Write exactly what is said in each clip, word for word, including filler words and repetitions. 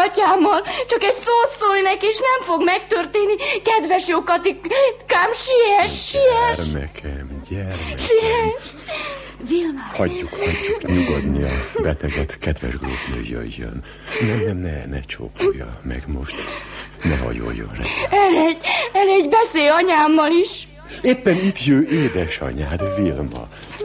atyámmal. Csak egy szót szólj neki, és nem fog megtörténni. Kedves jó Katikám, siess, siess. Gyermekem, gyermekem. Siess. Vilma. Hagyjuk, hagyjuk nyugodni a beteget, kedves grófnő, jöjjön. Nem, nem, ne, ne csókolja meg most. Ne hajoljon rá. Eredj, eredj, beszélj anyámmal is. Éppen itt jön édesanyád, Vilma.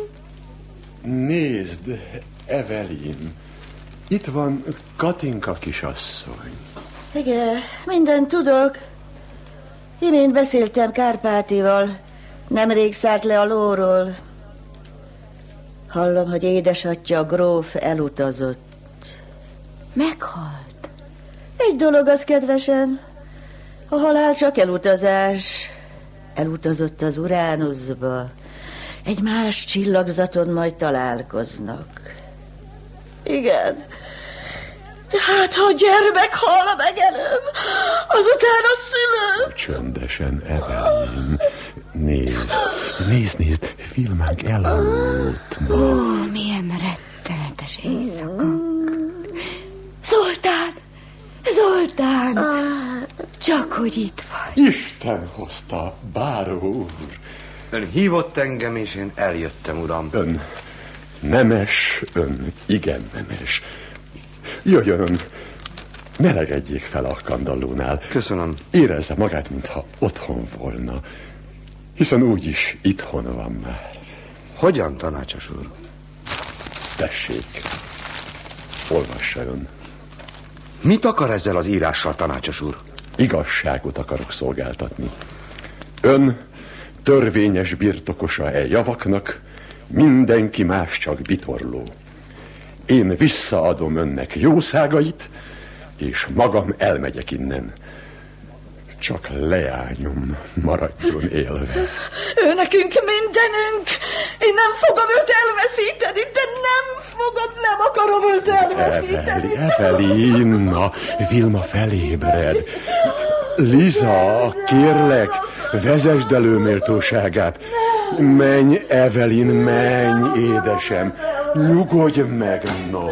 Nézd, Evelyn. Itt van Katinka kisasszony. Igen, mindent tudok. Imént beszéltem Kárpátival. Nemrég szállt le a lóról. Hallom, hogy édesatya gróf elutazott. Meghalt. Egy dolog az, kedvesem. A halál csak elutazás. Elutazott az Uránuszba. Egy más csillagzaton majd találkoznak. Igen. Tehát, ha a gyermek hal meg előbb, azután a szülő. Csöndesen, Evelyn. Nézd, nézd, nézd, Vilmánk elaludt. Ó, milyen rettenetes éjszaka. Zoltán! Zoltán! Csak hogy itt vagy. Isten hozta, báró úr. Ön hívott engem, és én eljöttem, uram. Ön nemes, ön igen nemes. Jöjjön, melegedjék fel a kandallónál. Köszönöm. Érezze magát, mintha otthon volna. Hiszen úgyis itthon van már. Hogyan, tanácsos úr? Tessék, olvassa ön. Mit akar ezzel az írással, tanácsos úr? Igazságot akarok szolgáltatni. Ön törvényes birtokosa e javaknak, mindenki más csak bitorló. Én visszaadom önnek jószágait, és magam elmegyek innen. Csak leányom maradjon élve. Ő nekünk mindenünk. Én nem fogom őt elveszíteni, de nem fogom, nem akarom őt elveszíteni. Evelyn, na, Vilma felébred. Liza, kérlek, vezesd elő méltóságát. Menj, Evelyn, menj, édesem. Nyugodj meg, no.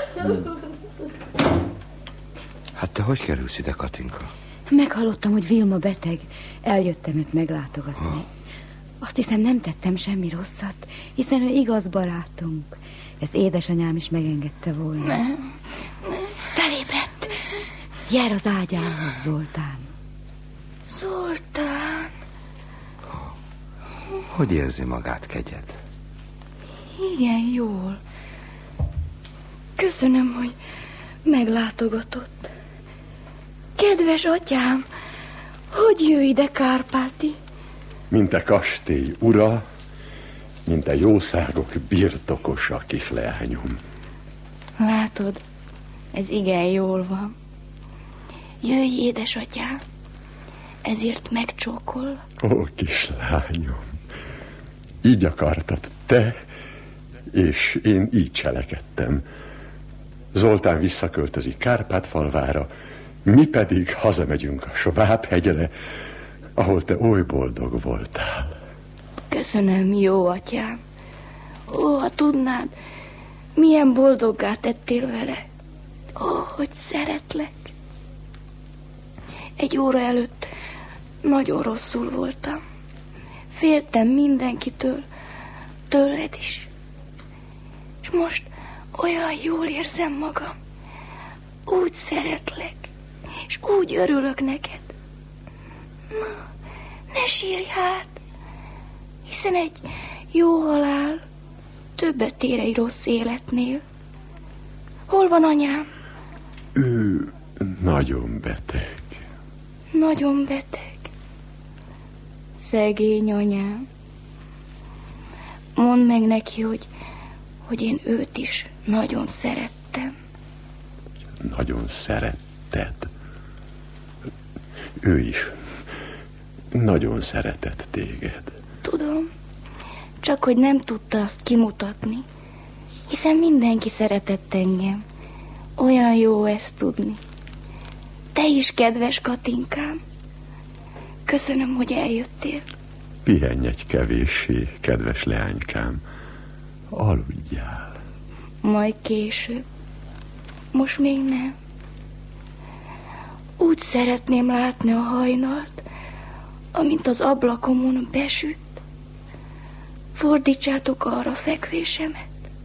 Hát te hogy kerülsz ide, Katinka? Meghallottam, hogy Vilma beteg. Eljöttem őt meglátogatni. Ha. Azt hiszem, nem tettem semmi rosszat, hiszen ő igaz barátunk. Ezt édesanyám is megengedte volna. Nem, nem. Felébredt. Jár az ágyához, Zoltán. Zoltán. Hogy érzi magát, kegyed? Igen, jól. Köszönöm, hogy meglátogatott. Kedves atyám, hogy jöjj ide, Kárpáti? Mint a kastély ura, mint a jószágok birtokosa, kisleányom. Látod, ez igen jól van. Jöjj, édesatyám, ezért megcsókollak. Ó, kislányom, így akartad te, és én így cselekedtem. Zoltán visszaköltözik Kárpátfalvára, mi pedig hazamegyünk a Sváb-hegyre, ahol te oly boldog voltál. Köszönöm, jó atyám. Ó, ha tudnád, milyen boldoggá tettél vele. Ó, hogy szeretlek. Egy óra előtt nagyon rosszul voltam. Féltem mindenkitől, tőled is. És most olyan jól érzem magam. Úgy szeretlek, és úgy örülök neked. Na, ne sírj hát, hiszen egy jó halál többet ér egy rossz életnél. Hol van anyám? Ő nagyon beteg. Nagyon beteg. Szegény anyám. Mondd meg neki, hogy, hogy én őt is nagyon szerettem. Nagyon szeretted. Ő is nagyon szeretett téged. Tudom, csak hogy nem tudta azt kimutatni, hiszen mindenki szeretett engem. Olyan jó ezt tudni. Te is, kedves Katinkám. Köszönöm, hogy eljöttél. Pihenj egy kevéssé, kedves leánykám. Aludjál. Majd később. Most még nem. Úgy szeretném látni a hajnalt, amint az ablakomon besüt. Fordítsátok arra fekvésemet.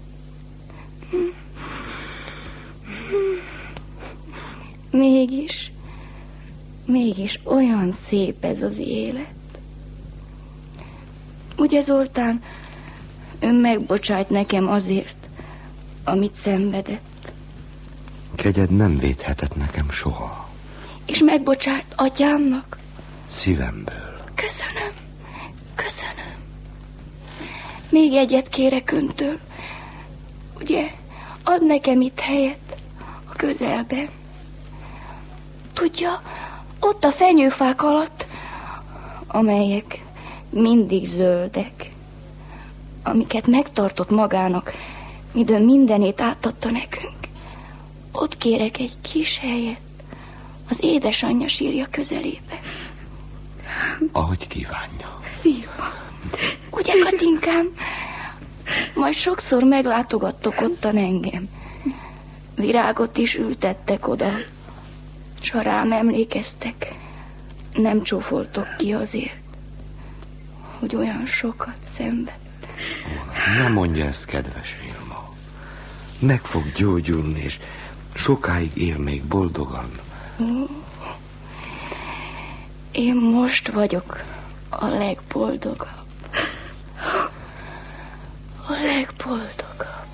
Mégis, mégis olyan szép ez az élet. Ugye, Zoltán, ön megbocsájt nekem azért, amit szenvedett. Kegyed nem védhetett nekem soha. És megbocsájt atyámnak? Szívemből. Köszönöm, köszönöm. Még egyet kérek öntől. Ugye, ad nekem itt helyet a közelben. Tudja, ott a fenyőfák alatt, amelyek mindig zöldek, amiket megtartott magának, midőn mindenét átadta nekünk. Ott kérek egy kis helyet az édesanyja sírja közelébe. Ahogy kívánja. Vilma, ugye, Katinkám? Majd sokszor meglátogattok ottan engem. Virágot is ültettek oda, s ha rám emlékeztek, nem csófoltok ki azért, hogy olyan sokat szenvedtem. Ne mondja ezt, kedves Vilma. Meg fog gyógyulni, és sokáig él még boldogan. Én most vagyok a legboldogabb. A legboldogabb.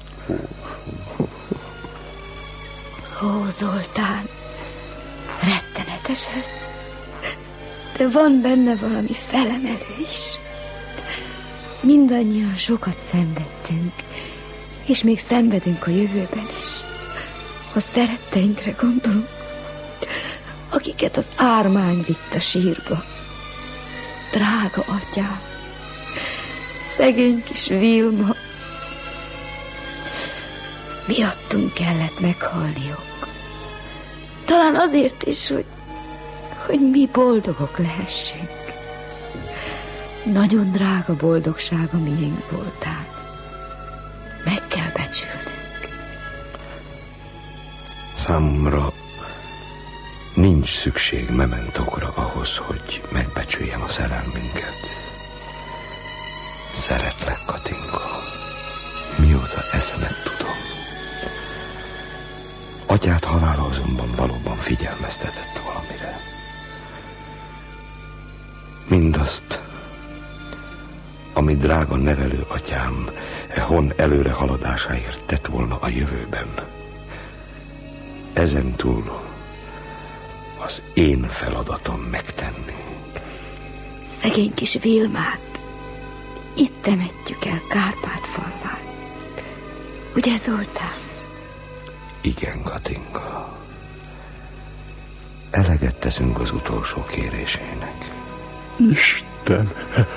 Ó, Zoltán, rettenetes ez. De van benne valami felemelő is. Mindannyian sokat szenvedtünk, és még szenvedünk a jövőben is. A szeretteinkre gondolunk, akiket az ármány vitt a sírba. Drága atyám, szegény kis Vilma, miattunk kellett meghalniuk. Talán azért is, hogy, hogy mi boldogok lehessünk. Nagyon drága boldogság a miénk, Zoltán. Meg kell becsülnünk. Számomra nincs szükség mementokra ahhoz, hogy megbecsüljem a szerelmünket. Szeretlek, Katinka, mióta eszemet tudom. Atyát halála azonban valóban figyelmeztetett valamire. Mindazt, ami drága nevelő atyám e hon előre haladásáért tett volna a jövőben. Ezentúl az én feladatom megtenni. Szegény kis Vilmát itt temetjük el Kárpát-falván. Ugye, Zoltán? Igen, Katinka. Eleget teszünk az utolsó kérésének. Isten!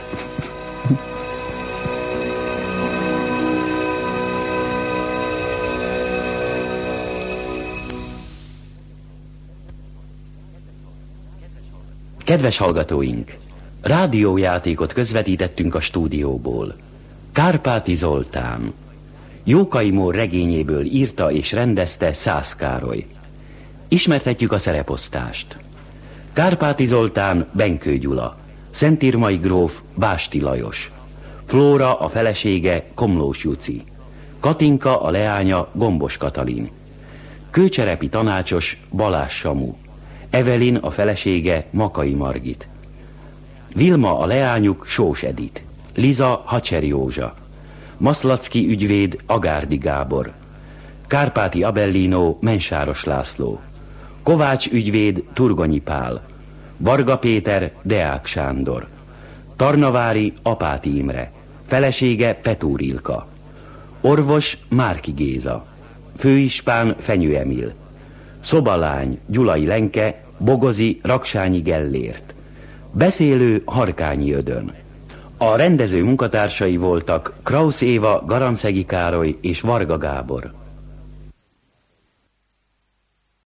Kedves hallgatóink! Rádiójátékot közvetítettünk a stúdióból. Kárpáti Zoltán. Jókai Mór regényéből írta és rendezte Szász Károly. Ismertetjük a szereposztást. Kárpáti Zoltán Benkő Gyula, Szentírmai gróf Básti Lajos, Flóra a felesége Komlós Juci, Katinka a leánya Gombos Katalin, Kőcserepi tanácsos Balázs Samu, Evelin a felesége Makai Margit, Vilma a leányuk Sós Edit, Liza Hacseri Józsa, Maszlacki ügyvéd Agárdi Gábor, Kárpáti Abellino Mensáros László, Kovács ügyvéd Turgonyi Pál, Varga Péter Deák Sándor, Tarnavári Apáti Imre, felesége Petúr Ilka, orvos Márki Géza, főispán Fenyő Emil, szobalány Gyulai Lenke, Bogozi Raksányi Gellért, beszélő Harkányi Ödön. A rendező munkatársai voltak Krausz Éva, Garamszegi Károly és Varga Gábor.